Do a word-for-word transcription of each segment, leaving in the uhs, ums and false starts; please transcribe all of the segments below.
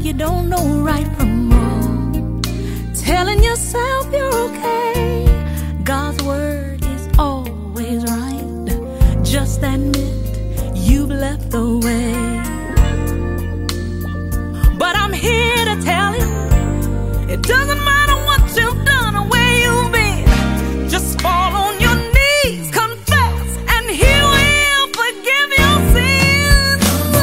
you don't know right from wrong, telling yourself you're okay. God's word is always right. Just admit you've left the way. But I'm here to tell you, it doesn't matter what you've done or where you've been. Just fall on your knees, confess, and He will forgive your sins.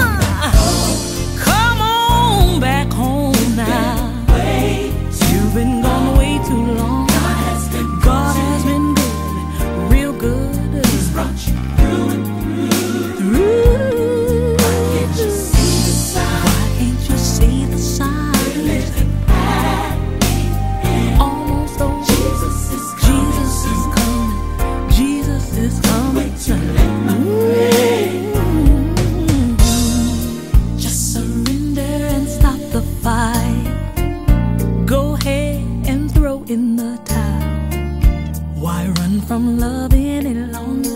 Come on back home now. You've been gone way too long. God has been good, real good. He's brought you through and through. Through. Why can't you see the sign? Why can't you see the sign? Almost over. Jesus is coming. Jesus is coming. Jesus is coming. Wait till mm-hmm. Just surrender and stop the fight. Go ahead and throw in the towel. Why run from love any longer?